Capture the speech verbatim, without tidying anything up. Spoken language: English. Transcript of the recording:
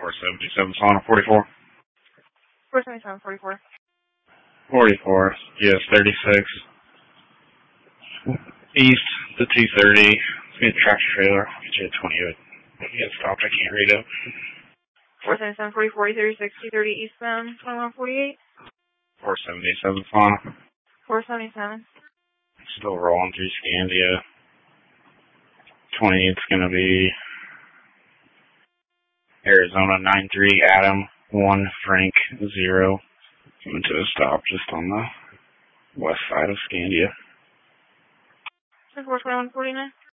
four seventy-seven, Sauna forty-four. four seventy-seven, forty-four. forty-four, U S thirty-six. East to two thirty. It's going to tractor trailer. Get you at twenty-eight. Get stopped. I can't read it. four seventy-seven, forty-four, thirty-six, two thirty eastbound, twenty-one forty-eight. four seventy-seven, Sauna. four seventy-seven. Still rolling through Scandia. twenty, it's going to be Arizona nine three, Adam one, Frank zero. Coming to a stop just on the west side of Scandia. four twenty-one forty-nine.